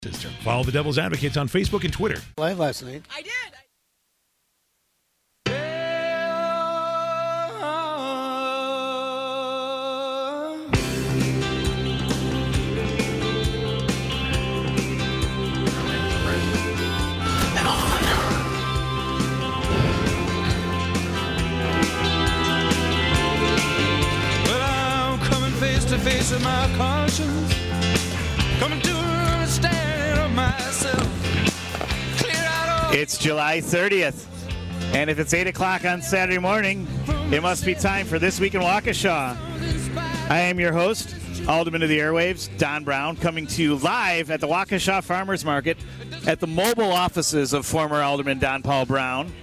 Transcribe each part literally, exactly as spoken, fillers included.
System. Follow the Devil's Advocates on Facebook and Twitter. Live last night. I did. Well, I'm coming face to face with my conscience. Coming to understand of myself. Clear out all. It's July thirtieth, and if it's eight o'clock on Saturday morning, it must be time for This Week in Waukesha. I am your host, Alderman of the Airwaves, Don Brown, coming to you live at the Waukesha Farmers Market at the mobile offices of former Alderman Don Paul Brown.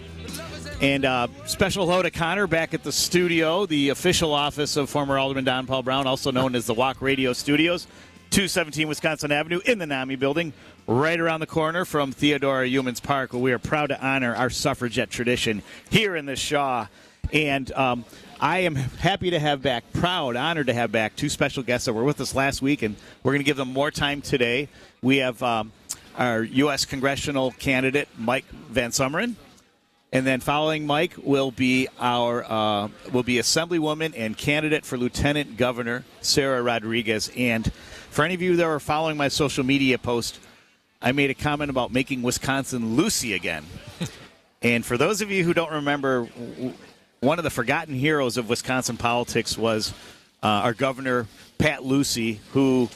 And uh, special hello to Connor back at the studio, the official office of former Alderman Don Paul Brown, also known as the Walk Radio Studios, two seventeen Wisconsin Avenue in the NAMI building, right around the corner from Theodora Humans Park, where we are proud to honor our suffragette tradition here in the Shaw. And um, I am happy to have back, proud, honored to have back two special guests that were with us last week, and we're going to give them more time today. We have um, our U S congressional candidate, Mike Van Sumeren. And then following Mike will be our uh, will be Assemblywoman and candidate for Lieutenant Governor Sarah Rodriguez. And for any of you that are following my social media post, I made a comment about making Wisconsin Lucy again. And for those of you who don't remember, one of the forgotten heroes of Wisconsin politics was uh, our Governor Pat Lucey, who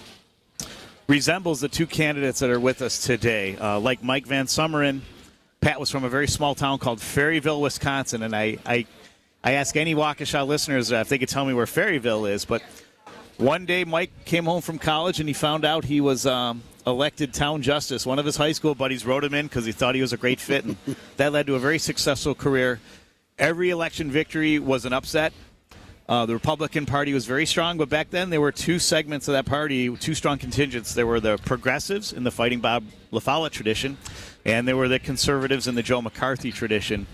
resembles the two candidates that are with us today. Uh, like Mike Van Sumeren, Pat was from a very small town called Ferryville, Wisconsin, and I, I, I ask any Waukesha listeners if they could tell me where Ferryville is. But one day, Mike came home from college and he found out he was um, elected town justice. One of his high school buddies wrote him in because he thought he was a great fit, and that led to a very successful career. Every election victory was an upset. Uh, the Republican Party was very strong, but back then there were two segments of that party, two strong contingents. There were the progressives in the Fighting Bob LaFollette tradition, and there were the conservatives in the Joe McCarthy tradition.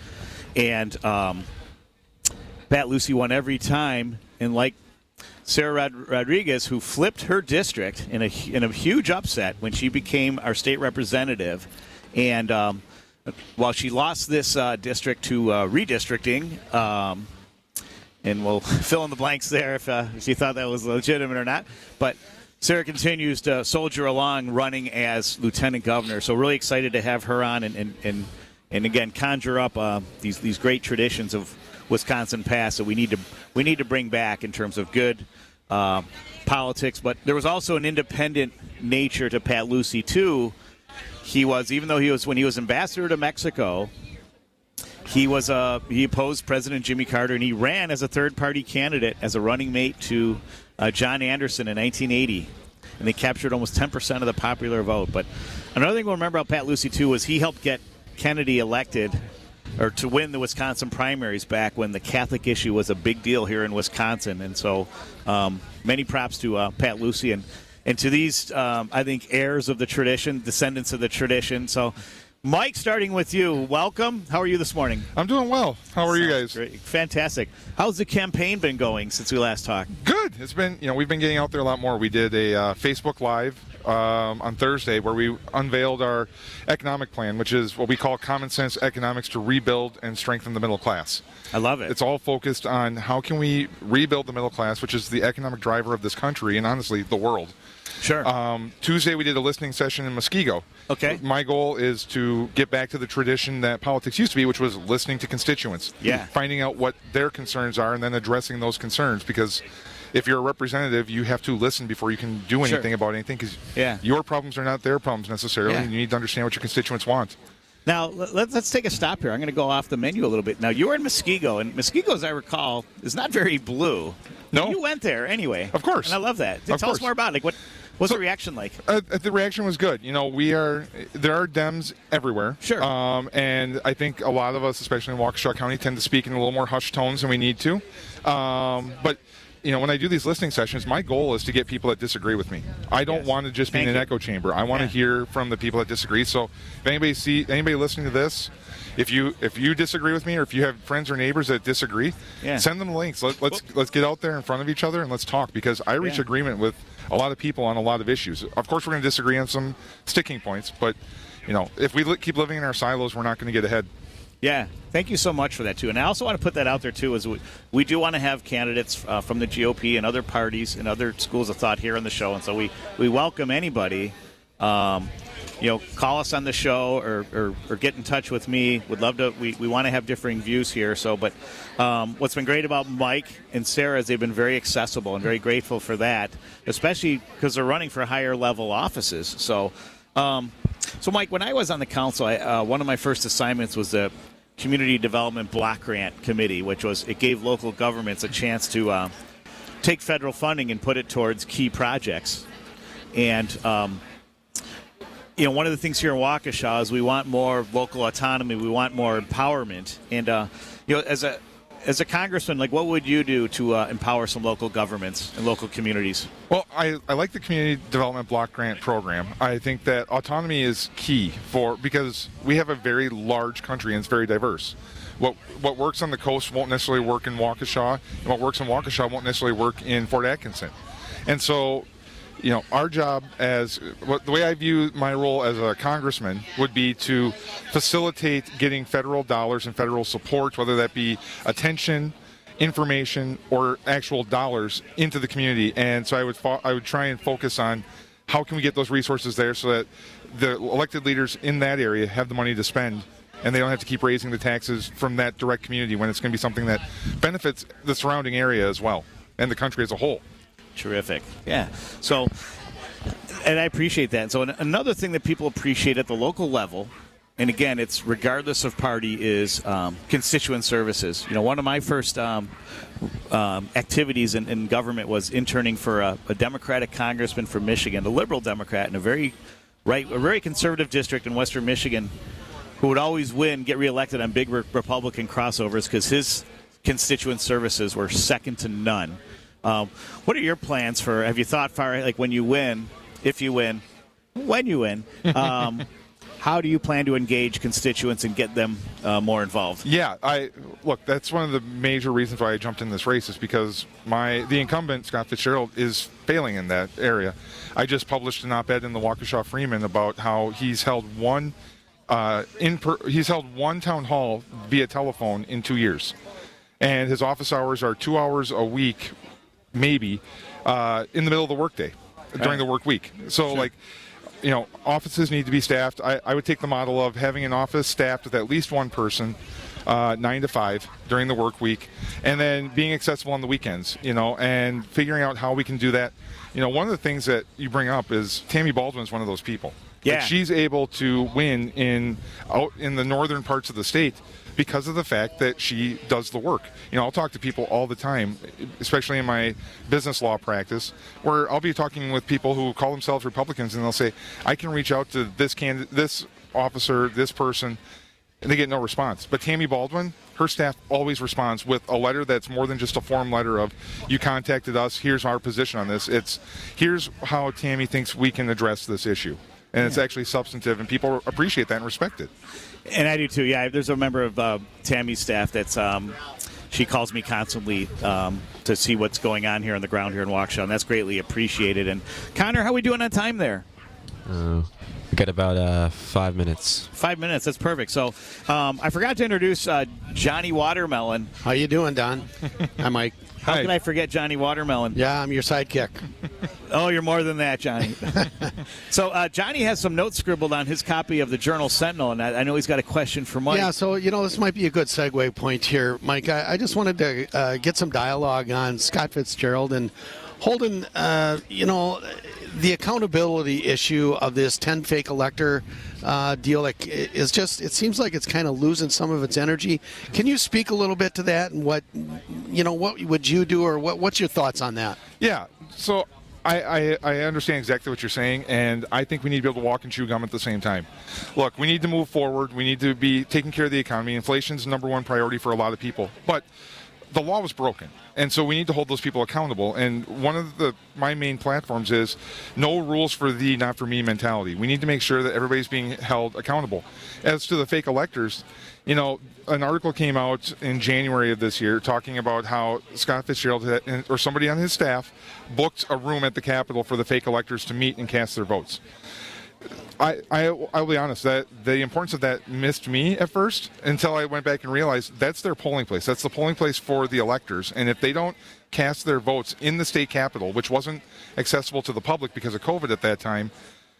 And um, Pat Lucey won every time, and like Sarah Rod- Rodriguez, who flipped her district in a, in a huge upset when she became our state representative. And um, while she lost this uh, district to uh, redistricting, um, and we'll fill in the blanks there if, uh, if you thought that was legitimate or not. But Sarah continues to soldier along running as lieutenant governor. So really excited to have her on and, and, and, and again, conjure up uh, these these great traditions of Wisconsin past that we need to we need to bring back in terms of good uh, politics. But there was also an independent nature to Pat Lucey, too. He was, even though he was, when he was ambassador to Mexico, He was uh, he opposed President Jimmy Carter, and he ran as a third-party candidate as a running mate to uh, John Anderson in nineteen eighty, and they captured almost ten percent of the popular vote. But another thing we'll remember about Pat Lucey, too, was he helped get Kennedy elected or to win the Wisconsin primaries back when the Catholic issue was a big deal here in Wisconsin. And so um, many props to uh, Pat Lucey and, and to these, um, I think, heirs of the tradition, descendants of the tradition. So Mike, starting with you, welcome. How are you this morning? I'm doing well. How are Sounds you guys? Great. Fantastic. How's the campaign been going since we last talked? Good. It's been, you know, we've been getting out there a lot more. We did a uh, Facebook Live um, on Thursday where we unveiled our economic plan, which is what we call common sense economics to rebuild and strengthen the middle class. I love it. It's all focused on how can we rebuild the middle class, which is the economic driver of this country and honestly the world. Sure. Um, Tuesday we did a listening session in Muskego. Okay. My goal is to get back to the tradition that politics used to be, which was listening to constituents. Yeah. Finding out what their concerns are and then addressing those concerns, because if you're a representative, you have to listen before you can do anything Sure. about anything, because Yeah. your problems are not their problems necessarily, Yeah. and you need to understand what your constituents want. Now, let's, let's take a stop here. I'm going to go off the menu a little bit. Now, you were in Muskego, and Muskego, as I recall, is not very blue. No. You went there anyway. Of course. And I love that. Of Tell course. us more about it. Like, what, what's So- the reaction like? Uh, the reaction was good. You know, we are there are Dems everywhere. Sure. Um, and I think a lot of us, especially in Waukesha County, tend to speak in a little more hushed tones than we need to. Um, but you know, when I do these listening sessions, my goal is to get people that disagree with me. I don't Yes. want to just be Thank in an you. echo chamber. I want Yeah. to hear from the people that disagree. So if anybody see anybody listening to this, if you if you disagree with me, or if you have friends or neighbors that disagree, Yeah. send them links. Let, let's let's get out there in front of each other and let's talk, because I reach Yeah. agreement with a lot of people on a lot of issues. Of course, we're going to disagree on some sticking points, but you know, if we li- keep living in our silos, we're not going to get ahead. Yeah, thank you so much for that, too. And I also want to put that out there, too, is we, we do want to have candidates uh, from the G O P and other parties and other schools of thought here on the show. And so we, we welcome anybody. Um, you know, call us on the show or, or, or get in touch with me. Would love to. We, we want to have differing views here. So, but um, what's been great about Mike and Sarah is they've been very accessible and very grateful for that, especially because they're running for higher level offices. So, um, so Mike, when I was on the council, I, uh, one of my first assignments was the Community Development Block Grant Committee, which was it gave local governments a chance to uh, take federal funding and put it towards key projects. And um, you know, one of the things here in Waukesha is we want more local autonomy. We want more empowerment. And, uh, you know, as a as a congressman, like, what would you do to uh, empower some local governments and local communities? Well, I, I like the Community Development Block Grant Program. I think that autonomy is key for because we have a very large country and it's very diverse. What what works on the coast won't necessarily work in Waukesha, and what works in Waukesha won't necessarily work in Fort Atkinson. And so, you know, our job as what the way I view my role as a congressman would be to facilitate getting federal dollars and federal support, whether that be attention, information, or actual dollars into the community. And so I would fo- I would try and focus on how can we get those resources there so that the elected leaders in that area have the money to spend and they don't have to keep raising the taxes from that direct community when it's going to be something that benefits the surrounding area as well and the country as a whole. Terrific. Yeah. So, and I appreciate that. So another thing that people appreciate at the local level, and again, it's regardless of party, is um, constituent services. You know, one of my first um, um, activities in, in government was interning for a, a Democratic congressman from Michigan, a liberal Democrat in a very right, a very conservative district in Western Michigan, who would always win, get reelected on big re- Republican crossovers because his constituent services were second to none. Um, what are your plans for, have you thought far, like when you win, if you win, when you win, um, how do you plan to engage constituents and get them uh, more involved? Yeah, I look, that's one of the major reasons why I jumped in this race is because my the incumbent, Scott Fitzgerald, is failing in that area. I just published an op-ed in the Waukesha Freeman about how he's held one uh, in per, he's held one town hall via telephone in two years. And his office hours are two hours a week, maybe, uh, in the middle of the workday, during the work week. So, sure. like, you know, offices need to be staffed. I, I would take the model of having an office staffed with at least one person, uh, nine to five during the work week, and then being accessible on the weekends, you know, and figuring out how we can do that. You know, one of the things that you bring up is Tammy Baldwin's one of those people. Yeah. Like, she's able to win in out in the northern parts of the state because of the fact that she does the work. You know, I'll talk to people all the time, especially in my business law practice, where I'll be talking with people who call themselves Republicans, and they'll say, I can reach out to this candidate, this officer, this person, and they get no response. But Tammy Baldwin, her staff always responds with a letter that's more than just a form letter of, you contacted us, here's our position on this. It's, here's how Tammy thinks we can address this issue. And it's actually substantive, and people appreciate that and respect it. And I do too. Yeah, there's a member of uh, Tammy's staff that's um, she calls me constantly um, to see what's going on here on the ground here in Waukesha, and that's greatly appreciated. And Connor, how are we doing on time there? Uh, we got about uh, five minutes. Five minutes. That's perfect. So um, I forgot to introduce uh, Johnny Watermelon. How you doing, Don? Hi, Mike. How Hi. can I forget Johnny Watermelon? Yeah, I'm your sidekick. Oh, you're more than that, Johnny. So uh, Johnny has some notes scribbled on his copy of the Journal Sentinel, and I, I know he's got a question for Mike. Yeah, so, you know, this might be a good segue point here, Mike. I, I just wanted to uh, get some dialogue on Scott Fitzgerald and Holden, uh, you know, the accountability issue of this ten fake elector uh, deal like, is just, it seems like it's kind of losing some of its energy. Can you speak a little bit to that and what, you know, what would you do or what, what's your thoughts on that? Yeah, so I, I, I understand exactly what you're saying, and I think we need to be able to walk and chew gum at the same time. Look, we need to move forward. We need to be taking care of the economy. Inflation's the number one priority for a lot of people. But the law was broken, and so we need to hold those people accountable. And one of the my main platforms is no rules for thee, not for me mentality. We need to make sure that everybody's being held accountable. As to the fake electors, you know, an article came out in January of this year talking about how Scott Fitzgerald had, or somebody on his staff booked a room at the Capitol for the fake electors to meet and cast their votes. I, I, I'll be honest, that the importance of that missed me at first until I went back and realized that's their polling place. That's the polling place for the electors. And if they don't cast their votes in the state capitol, which wasn't accessible to the public because of COVID at that time,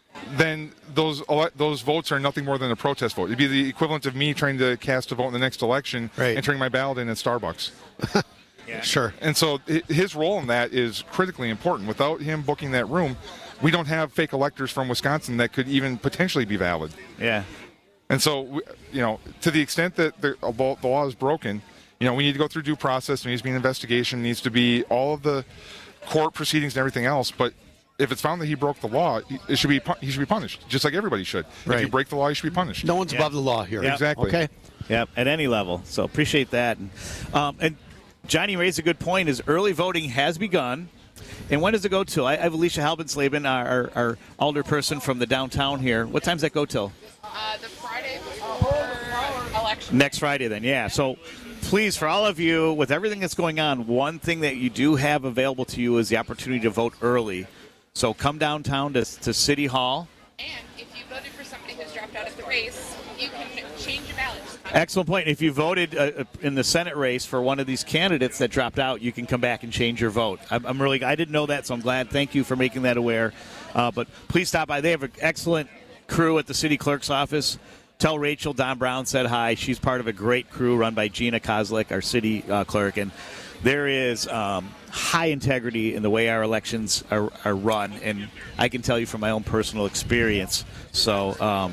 then those ele- those votes are nothing more than a protest vote. It'd be the equivalent of me trying to cast a vote in the next election right. and turning my ballot in at Starbucks. Yeah. Sure. And so his role in that is critically important. Without him booking that room, we don't have fake electors from Wisconsin that could even potentially be valid. Yeah. And so, you know, to the extent that the, the law is broken, you know, we need to go through due process. There needs to be an investigation. There needs to be all of the court proceedings and everything else. But if it's found that he broke the law, it should be he should be punished, just like everybody should. Right. If you break the law, you should be punished. No one's Yeah. above the law here. Yep. Exactly. Okay. Yep, at any level. So appreciate that. And, um, and Johnny raised a good point, is early voting has begun. And when does it go till? I, I have Alicia Halbensleben, our, our, our alderperson from the downtown here. What time does that go till? Uh, the Friday before election. Next Friday then, yeah. So please, for all of you, with everything that's going on, one thing that you do have available to you is the opportunity to vote early. So come downtown to, to City Hall. And if you voted for somebody who's dropped out of the race, you can change your ballot. Excellent point. If you voted uh, in the Senate race for one of these candidates that dropped out, you can come back and change your vote. I'm, I'm really, I didn't know that, so I'm glad. Thank you for making that aware. Uh, but please stop by. They have an excellent crew at the city clerk's office. Tell Rachel Don Brown said hi. She's part of a great crew run by Gina Kozlik, our city uh, clerk. And there is um, high integrity in the way our elections are, are run. And I can tell you from my own personal experience. So, um,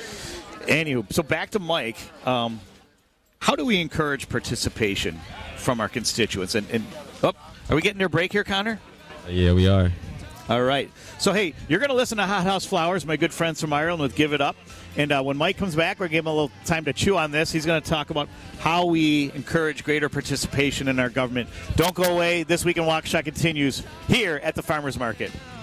anywho, so back to Mike. Um, how do we encourage participation from our constituents? And, and oh, are we getting near break here, Connor? Yeah, we are. All right. So, hey, you're going to listen to Hot House Flowers, my good friends from Ireland with Give It Up. And uh, when Mike comes back, we're going to give him a little time to chew on this. He's going to talk about how we encourage greater participation in our government. Don't go away. This Week in Waukesha continues here at the Farmers Market.